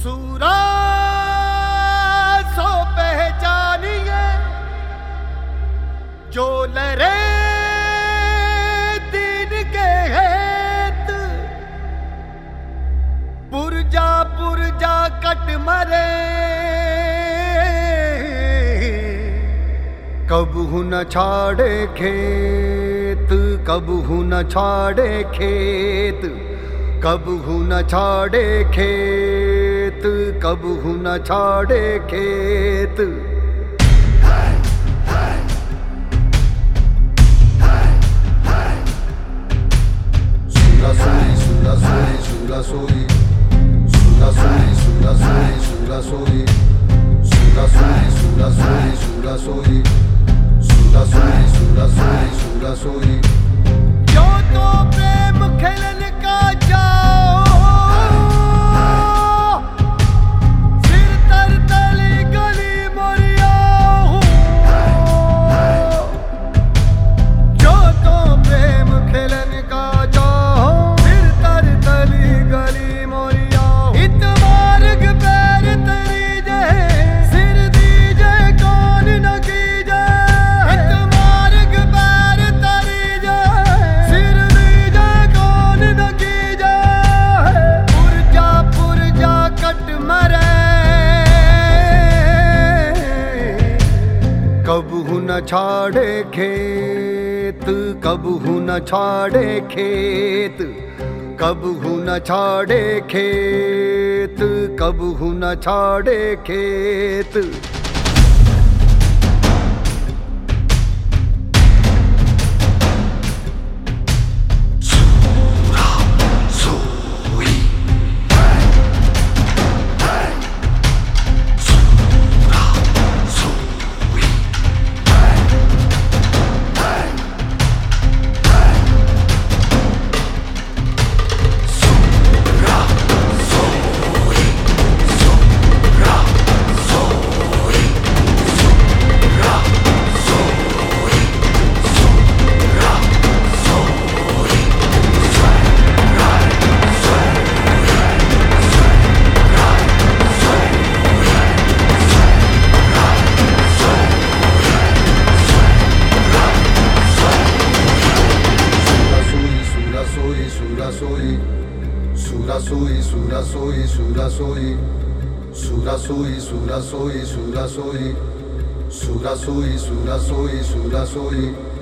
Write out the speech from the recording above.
सूरा सो पहचानिए जो लरे दीन के हेत, पुरजा पुरजा कट मरे कबहू न छाड़े खेत, कबहू न छाड़े खेत, कबहू न छाड़े खेत, कबहू न छाड़े खेत। सूरा सोई सूरा सोई सूरा सोई सूरा सोई सूरा सोई सूरा सोई सूरा सोई सूरा सोई सूरा सोई सूरा सोई सूरा सोई सूरा सोई। जो तो प्रेम खेलन का जाओ, सिर तर तली गली मोरिया हूँ। जो तो प्रेम खेलन का जाओ, सिर तर तली गली मोरिया। इत मार्ग पैर तरी जय, सिर दीजे कौन न कीजे। इत मार्ग पैर तरी जय, सिर दीजे कौन न कीजे। पुरजा पुरजा कट मरे कबहू न छाड़े खेत, कबहू न छाड़े खेत, कबहू न छाड़े खेत, कबहू न छाड़े खेत। Sura soy, sura soy, sura soy, sura soy, sura soy, sura soy, sura soy, sura soy, sura soy.